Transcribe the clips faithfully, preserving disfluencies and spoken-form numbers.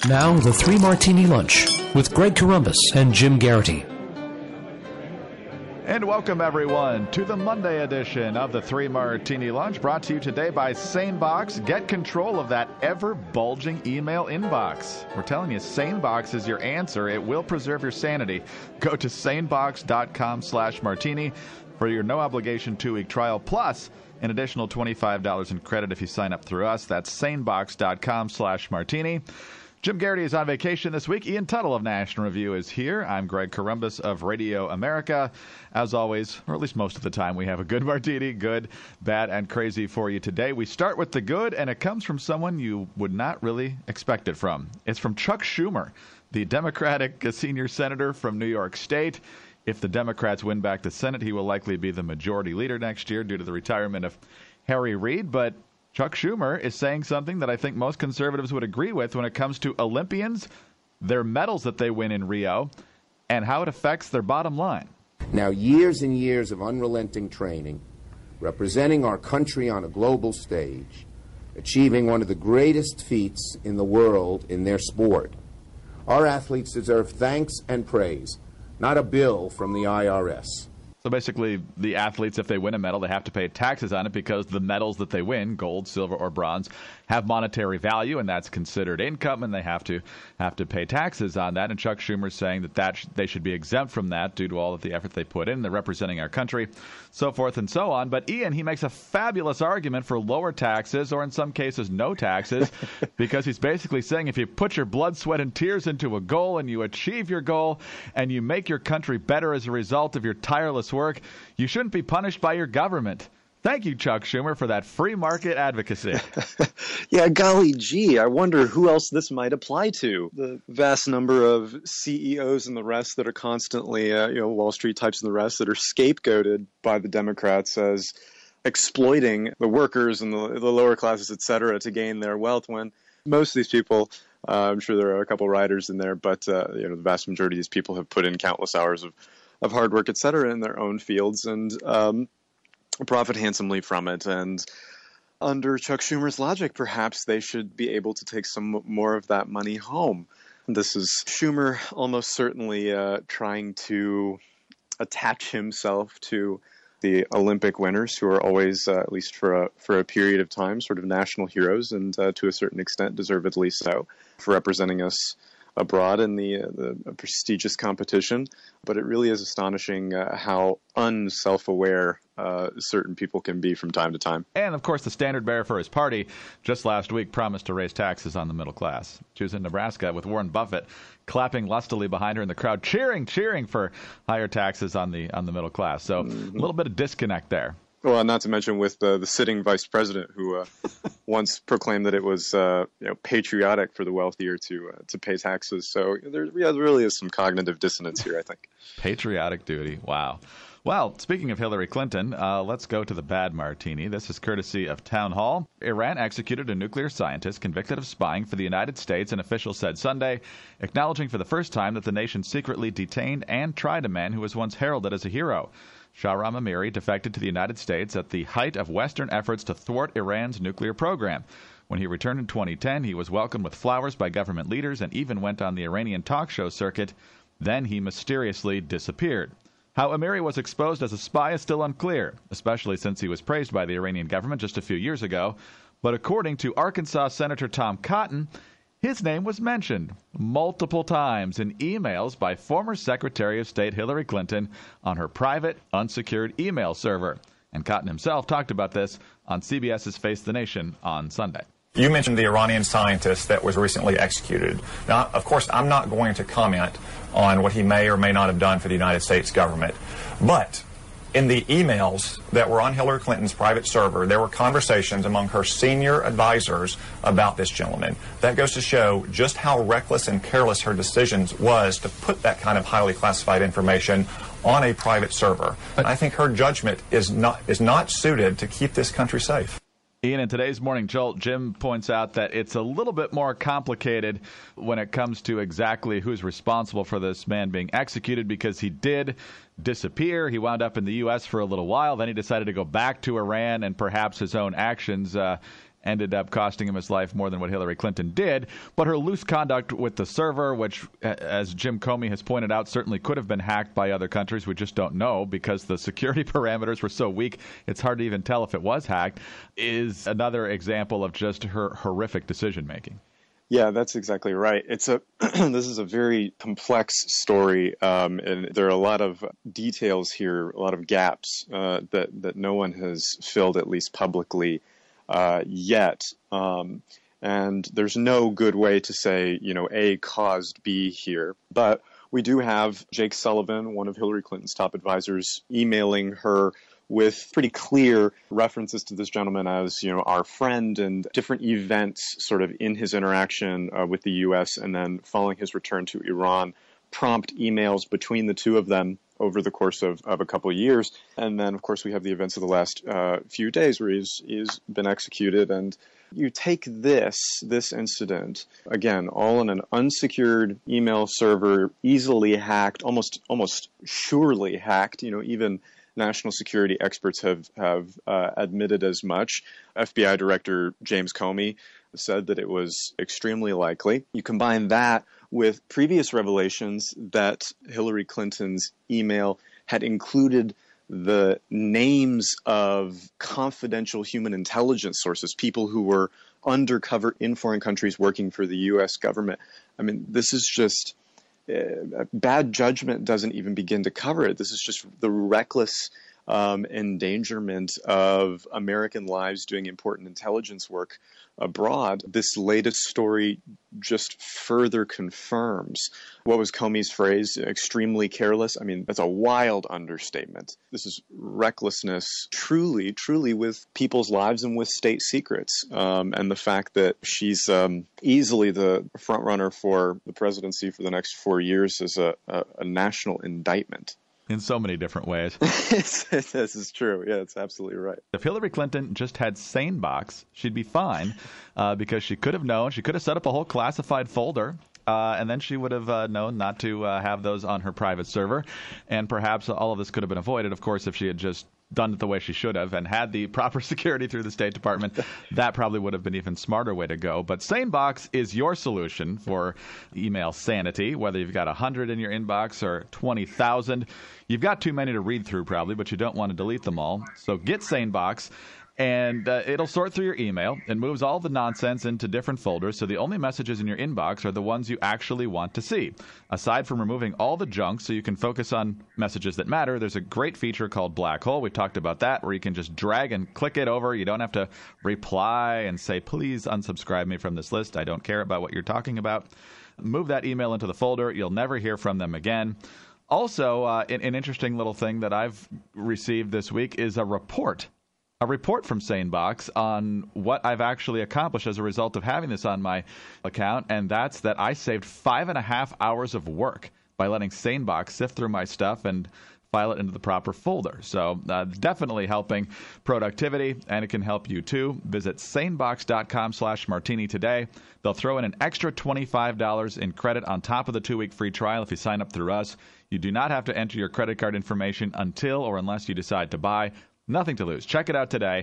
Now, the Three Martini Lunch with Greg Corombos and Jim Garrity. And welcome, everyone, to the Monday edition of the Three Martini Lunch, brought to you today by SaneBox. Get control of that ever-bulging email inbox. We're telling you, SaneBox is your answer. It will preserve your sanity. Go to sanebox.com slash martini for your no-obligation two-week trial, plus an additional twenty-five dollars in credit if you sign up through us. That's sanebox.com slash martini. Jim Garrity is on vacation this week. Ian Tuttle of National Review is here. I'm Greg Corombos of Radio America. As always, or at least most of the time, we have a good martini, good, bad, and crazy for you today. We start with the good, and it comes from someone you would not really expect it from. It's from Chuck Schumer, the Democratic senior senator from New York State. If the Democrats win back the Senate, he will likely be the majority leader next year due to the retirement of Harry Reid. But Chuck Schumer is saying something that I think most conservatives would agree with when it comes to Olympians, their medals that they win in Rio, and how it affects their bottom line. Now, years and years of unrelenting training, representing our country on a global stage, achieving one of the greatest feats in the world in their sport. Our athletes deserve thanks and praise, not a bill from the I R S. So basically, the athletes, if they win a medal, they have to pay taxes on it because the medals that they win, gold, silver, or bronze, have monetary value, and that's considered income, and they have to have to pay taxes on that. And Chuck Schumer is saying that, that sh- they should be exempt from that due to all of the effort they put in. They're representing our country, so forth and so on. But Ian, he makes a fabulous argument for lower taxes, or in some cases, no taxes, because he's basically saying if you put your blood, sweat, and tears into a goal and you achieve your goal and you make your country better as a result of your tireless work, you shouldn't be punished by your government. Thank you, Chuck Schumer, for that free market advocacy. Yeah, golly gee, I wonder who else this might apply to. The vast number of C E Os and the rest that are constantly, uh, you know, Wall Street types and the rest that are scapegoated by the Democrats as exploiting the workers and the, the lower classes, et cetera, to gain their wealth, when most of these people, uh, I'm sure there are a couple writers in there, but uh, you know, the vast majority of these people have put in countless hours of of hard work, et cetera, in their own fields and um, profit handsomely from it. And under Chuck Schumer's logic, perhaps they should be able to take some more of that money home. This is Schumer almost certainly uh, trying to attach himself to the Olympic winners, who are always, uh, at least for a, for a period of time, sort of national heroes, and uh, to a certain extent, deservedly so, for representing us abroad in the, uh, the prestigious competition. But it really is astonishing uh, how unself-aware uh, certain people can be from time to time. And, of course, the standard bearer for his party just last week promised to raise taxes on the middle class. She was in Nebraska with Warren Buffett clapping lustily behind her in the crowd, cheering, cheering for higher taxes on the on the middle class. So mm-hmm. a little bit of disconnect there. Well, not to mention with the, the sitting vice president who uh, once proclaimed that it was uh, you know, patriotic for the wealthier to uh, to pay taxes. So there, yeah, there really is some cognitive dissonance here, I think. Patriotic duty. Wow. Well, speaking of Hillary Clinton, uh, let's go to the bad martini. This is courtesy of Town Hall. Iran executed a nuclear scientist convicted of spying for the United States, an official said Sunday, acknowledging for the first time that the nation secretly detained and tried a man who was once heralded as a hero. Shahram Amiri defected to the United States at the height of Western efforts to thwart Iran's nuclear program. When he returned in twenty ten, he was welcomed with flowers by government leaders and even went on the Iranian talk show circuit. Then he mysteriously disappeared. How Amiri was exposed as a spy is still unclear, especially since he was praised by the Iranian government just a few years ago. But according to Arkansas Senator Tom Cotton, his name was mentioned multiple times in emails by former Secretary of State Hillary Clinton on her private, unsecured email server. And Cotton himself talked about this on CBS's Face the Nation on Sunday. You mentioned the Iranian scientist that was recently executed. Now, of course, I'm not going to comment on what he may or may not have done for the United States government. But in the emails that were on Hillary Clinton's private server, there were conversations among her senior advisors about this gentleman. That goes to show just how reckless and careless her decisions was to put that kind of highly classified information on a private server. And I think her judgment is not is not suited to keep this country safe. Ian, in today's Morning Jolt, Jim points out that it's a little bit more complicated when it comes to exactly who's responsible for this man being executed, because he did disappear. He wound up in the U S for a little while. Then he decided to go back to Iran, and perhaps his own actions uh, ended up costing him his life more than what Hillary Clinton did. But her loose conduct with the server, which, as Jim Comey has pointed out, certainly could have been hacked by other countries. We just don't know because the security parameters were so weak, it's hard to even tell if it was hacked, is another example of just her horrific decision-making. Yeah, that's exactly right. It's a this is a very complex story, um, and there are a lot of details here, a lot of gaps uh, that that no one has filled, at least publicly, uh, yet. Um, and there's no good way to say, you know, A caused B here. But we do have Jake Sullivan, one of Hillary Clinton's top advisors, emailing her with pretty clear references to this gentleman as, you know, our friend, and different events sort of in his interaction uh, with the U S, and then following his return to Iran, prompt emails between the two of them over the course of, of a couple of years. And then, of course, we have the events of the last uh, few days where he's, he's been executed. And you take this, this incident, again, all in an unsecured email server, easily hacked, almost, almost surely hacked, you know, even national security experts have, have uh, admitted as much. F B I Director James Comey said that it was extremely likely. You combine that with previous revelations that Hillary Clinton's email had included the names of confidential human intelligence sources, people who were undercover in foreign countries working for the U S government. I mean, this is just... Uh, bad judgment doesn't even begin to cover it. This is just the reckless um, endangerment of American lives doing important intelligence work abroad. This latest story just further confirms what was Comey's phrase, extremely careless. I mean, that's a wild understatement. This is recklessness, truly, truly with people's lives and with state secrets. Um, and the fact that she's um, easily the front runner for the presidency for the next four years is a, a, a national indictment. In so many different ways. This is true. Yeah, it's absolutely right. If Hillary Clinton just had SaneBox, she'd be fine uh, because she could have known. She could have set up a whole classified folder, uh, and then she would have uh, known not to uh, have those on her private server. And perhaps all of this could have been avoided, of course, if she had just done it the way she should have and had the proper security through the State Department. That probably would have been an even smarter way to go. But SaneBox is your solution for email sanity, whether you've got one hundred in your inbox or twenty thousand. You've got too many to read through probably, but you don't want to delete them all. So get SaneBox, and uh, it'll sort through your email and moves all the nonsense into different folders, so the only messages in your inbox are the ones you actually want to see. Aside from removing all the junk so you can focus on messages that matter, there's a great feature called Black Hole. We've talked about that, where you can just drag and click it over. You don't have to reply and say, please unsubscribe me from this list. I don't care about what you're talking about. Move that email into the folder. You'll never hear from them again. Also, uh, an, an interesting little thing that I've received this week is a report. A report from SaneBox on what I've actually accomplished as a result of having this on my account, and that's that I saved five and a half hours of work by letting SaneBox sift through my stuff and file it into the proper folder. So uh, definitely helping productivity, and it can help you too. Visit sanebox.com slash martini today. They'll throw in an extra twenty-five dollars in credit on top of the two-week free trial if you sign up through us. You do not have to enter your credit card information until or unless you decide to buy. Nothing to lose. Check it out today.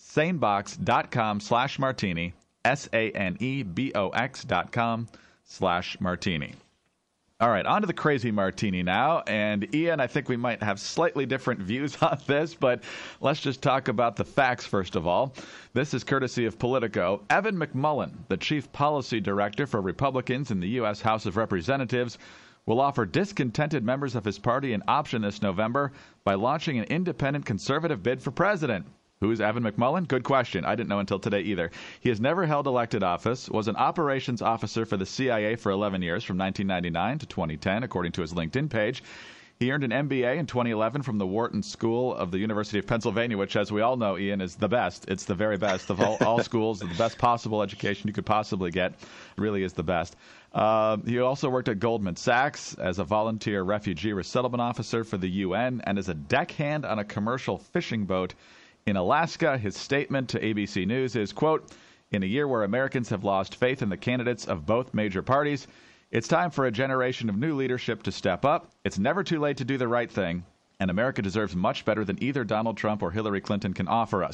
sanebox.com slash martini. S A N E B O X dot com slash martini. All right, on to the crazy martini now. And Ian, I think we might have slightly different views on this, but let's just talk about the facts first of all. This is courtesy of Politico. Evan McMullin, the chief policy director for Republicans in the U S House of Representatives, will offer discontented members of his party an option this November by launching an independent conservative bid for president. Who's Evan McMullin? Good question. I didn't know until today either. He has never held elected office, was an operations officer for the C I A for eleven years, from nineteen ninety-nine to twenty ten, according to his LinkedIn page. He earned an M B A in twenty eleven from the Wharton School of the University of Pennsylvania, which, as we all know, Ian, is the best. It's the very best of all, all schools, the best possible education you could possibly get. It really is the best. Uh, he also worked at Goldman Sachs as a volunteer refugee resettlement officer for the U N and as a deckhand on a commercial fishing boat in Alaska. His statement to A B C News is, quote, "In a year where Americans have lost faith in the candidates of both major parties, it's time for a generation of new leadership to step up. It's never too late to do the right thing, and America deserves much better than either Donald Trump or Hillary Clinton can offer us.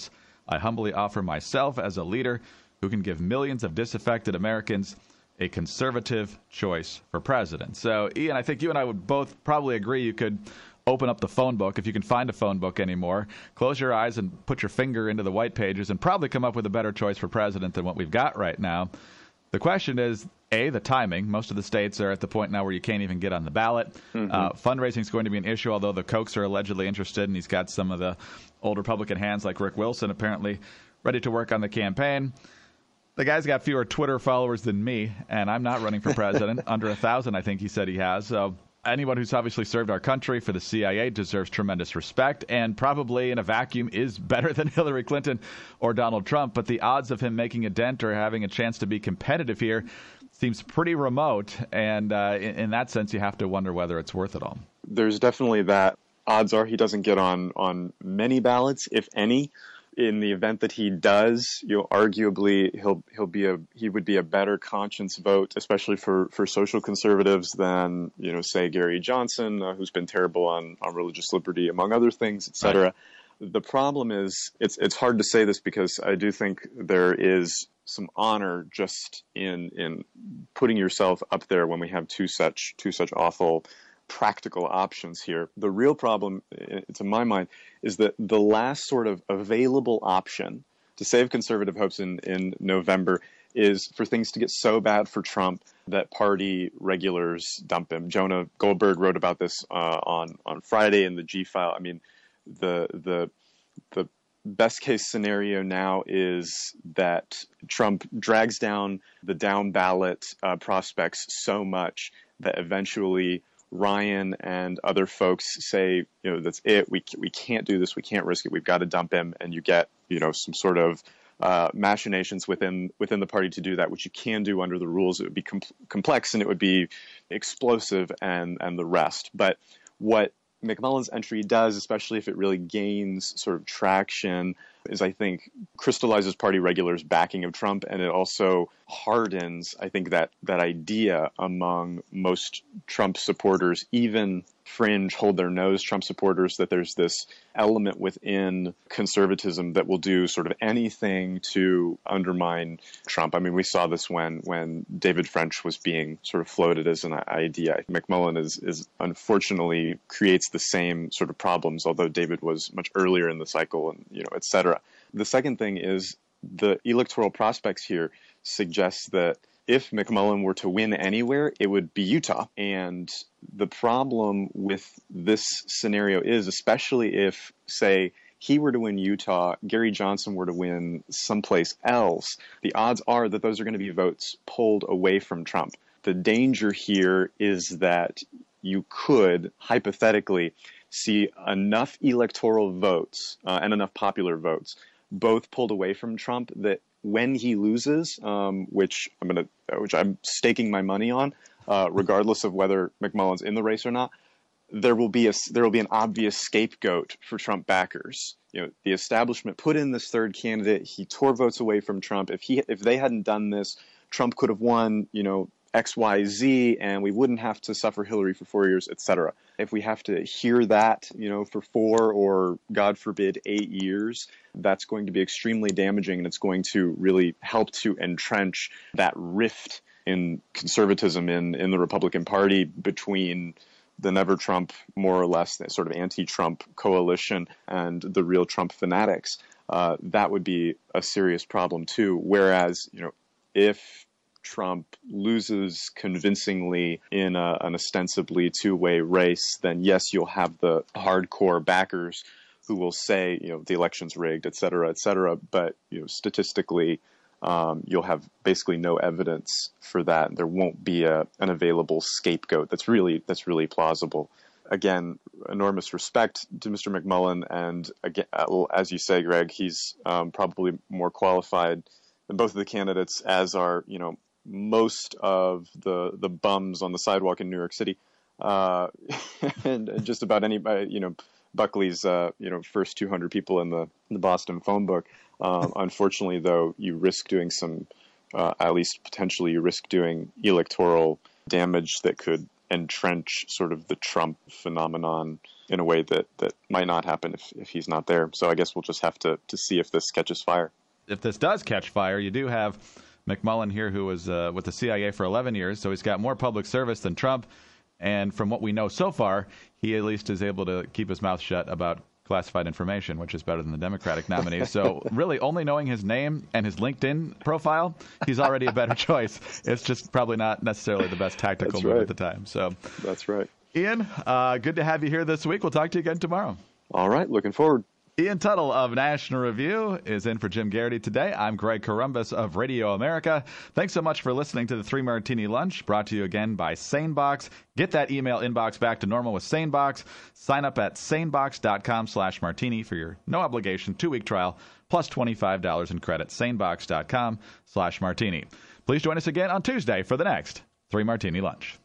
I humbly offer myself as a leader who can give millions of disaffected Americans a conservative choice for president. So, Ian, I think you and I would both probably agree you could open up the phone book, if you can find a phone book anymore, close your eyes and put your finger into the white pages and probably come up with a better choice for president than what we've got right now. The question is, A, the timing. Most of the states are at the point now where you can't even get on the ballot. Mm-hmm. Uh, fundraising is going to be an issue, although the Kochs are allegedly interested, and he's got some of the old Republican hands like Rick Wilson apparently ready to work on the campaign. The guy's got fewer Twitter followers than me, and I'm not running for president. Under a thousand, I think he said he has. So anyone who's obviously served our country for the C I A deserves tremendous respect, and probably in a vacuum is better than Hillary Clinton or Donald Trump. But the odds of him making a dent or having a chance to be competitive here seems pretty remote, and uh, in, in that sense, you have to wonder whether it's worth it all. There's definitely that. Odds are he doesn't get on, on many ballots, if any. In the event that he does, you know, arguably he'll he'll be a he would be a better conscience vote, especially for, for social conservatives, than, you know, say Gary Johnson, uh, who's been terrible on, on religious liberty, among other things, et cetera. Right. The problem is it's it's hard to say this because I do think there is some honor just in in putting yourself up there when we have two such two such awful practical options here. The real problem, to my mind, is that the last sort of available option to save conservative hopes in, in November is for things to get so bad for Trump that party regulars dump him. Jonah Goldberg wrote about this uh, on, on Friday in the G-File. I mean, the the the best case scenario now is that Trump drags down the down ballot uh, prospects so much that eventually Ryan and other folks say, you know, that's it. We we can't do this. We can't risk it. We've got to dump him. And you get, you know, some sort of uh, machinations within within the party to do that, which you can do under the rules. It would be com- complex and it would be explosive and and the rest. But what McMullen's entry does, especially if it really gains sort of traction, is I think crystallizes party regulars' backing of Trump, and it also hardens, I think, that that idea among most Trump supporters, even fringe, hold their nose Trump supporters, that there's this element within conservatism that will do sort of anything to undermine Trump. I mean, we saw this when when David French was being sort of floated as an idea. McMullen is, is unfortunately creates the same sort of problems, although David was much earlier in the cycle, and, you know, et cetera. The second thing is the electoral prospects here suggest that if McMullen were to win anywhere, it would be Utah. And the problem with this scenario is, especially if, say, he were to win Utah, Gary Johnson were to win someplace else, the odds are that those are going to be votes pulled away from Trump. The danger here is that you could, hypothetically, see enough electoral votes uh, and enough popular votes both pulled away from Trump that when he loses, um, which I'm going to, which I'm staking my money on, uh, regardless of whether McMullen's in the race or not, there will be a there will be an obvious scapegoat for Trump backers. You know, the establishment put in this third candidate. He tore votes away from Trump. If he if they hadn't done this, Trump could have won, you know, X, Y, Z, and we wouldn't have to suffer Hillary for four years, et cetera. If we have to hear that, you know, for four or, God forbid, eight years, that's going to be extremely damaging, and it's going to really help to entrench that rift in conservatism in, in the Republican Party between the Never Trump, more or less, the sort of anti-Trump coalition and the real Trump fanatics. Uh, that would be a serious problem, too. Whereas, you know, if Trump loses convincingly in a, an ostensibly two-way race, then yes, you'll have the hardcore backers who will say, you know, the election's rigged, et cetera, et cetera. But, you know, statistically, um, you'll have basically no evidence for that. There won't be a, an available scapegoat that's really that's really plausible. Again, enormous respect to Mister McMullen, and again, as you say, Greg, he's um, probably more qualified than both of the candidates, as are, you know, most of the the bums on the sidewalk in New York City, uh, and, and just about anybody, you know, Buckley's, uh, you know, first two hundred people in the, in the Boston phone book. Um, unfortunately, though, you risk doing some, uh, at least potentially, you risk doing electoral damage that could entrench sort of the Trump phenomenon in a way that, that might not happen if, if he's not there. So I guess we'll just have to, to see if this catches fire. If this does catch fire, you do have McMullen here, who was uh, with the C I A for eleven years, so he's got more public service than Trump. And from what we know so far, he at least is able to keep his mouth shut about classified information, which is better than the Democratic nominee. So really only knowing his name and his LinkedIn profile, he's already a better choice. It's just probably not necessarily the best tactical That's move right. at the time. So That's right. Ian, uh, good to have you here this week. We'll talk to you again tomorrow. All right. Looking forward. Ian Tuttle of National Review is in for Jim Garrity today. I'm Greg Corombos of Radio America. Thanks so much for listening to the Three Martini Lunch, brought to you again by SaneBox. Get that email inbox back to normal with SaneBox. Sign up at sanebox.com slash martini for your no-obligation two-week trial, plus twenty-five dollars in credit. sanebox.com slash martini. Please join us again on Tuesday for the next Three Martini Lunch.